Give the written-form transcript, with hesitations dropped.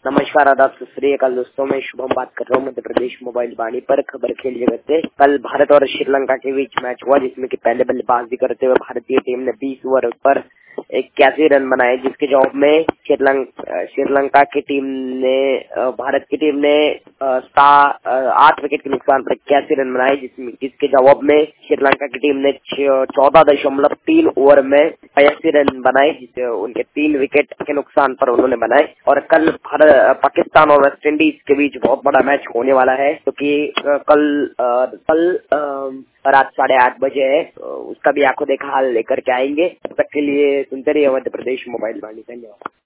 नमस्कार, आदाब, सत श्री अकाल दोस्तों। मैं शुभम बात कर रहा हूँ मध्य प्रदेश मोबाइल वाणी पर। खबर खेल जगत से। कल भारत और श्रीलंका के बीच मैच हुआ, जिसमें कि पहले बल्लेबाजी करते हुए भारतीय टीम ने 20 ओवर पर 81 रन बनाए, जिसके जवाब में श्रीलंका की टीम ने भारत की टीम ने 8 विकेट के नुकसान पर 81 रन बनाए, जिसके जवाब में श्रीलंका की टीम ने 14.3 ओवर में 82 रन बनाए, जिससे उनके 3 विकेट के नुकसान पर उन्होंने बनाए। और कल पाकिस्तान और वेस्ट इंडीज के बीच बहुत बड़ा मैच होने वाला है, क्योंकि कल रात 8:30 बजे है। उसका भी आंखों देखा हाल लेकर के आएंगे। तब तक के लिए सुनते रहिए मध्य प्रदेश मोबाइल वाणी। धन्यवाद।